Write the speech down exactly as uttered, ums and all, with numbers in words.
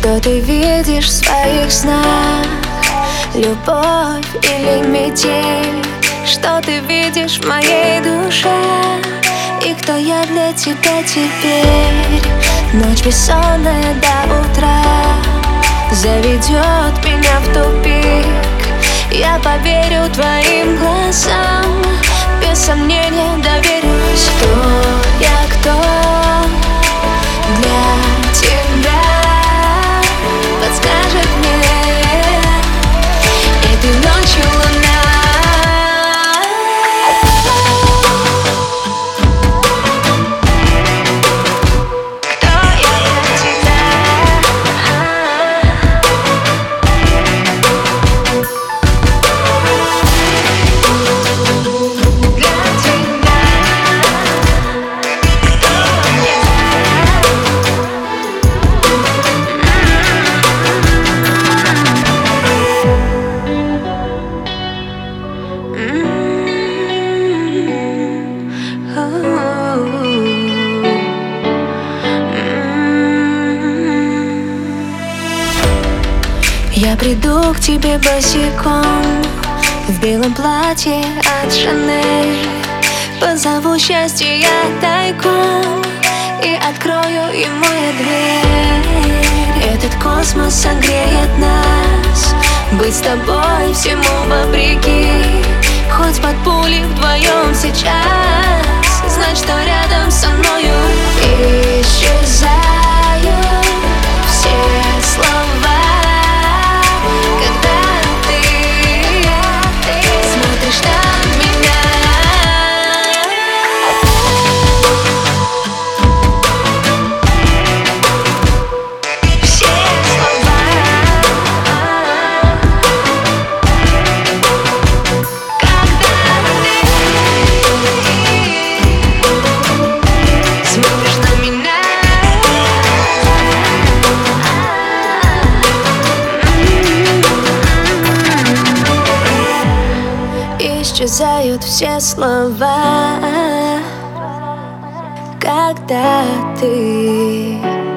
Что ты видишь в своих снах? Любовь или метель? Что ты видишь в моей душе? И кто я для тебя теперь? Ночь бессонная до утра заведет меня в тупик. Я поверю твоим глазам, без сомнения доверюсь. Кто я, кто для тебя подскажет мне этой ночью луна? Я приду к тебе босиком в белом платье от Шанель. Позову счастье я тайком и открою ему я дверь. Этот космос согреет нас, быть с тобой всему вопреки. Хоть под пули вдвоем сейчас, знать, что рядом со мною исчезают все слова. Исчезают все слова, когда ты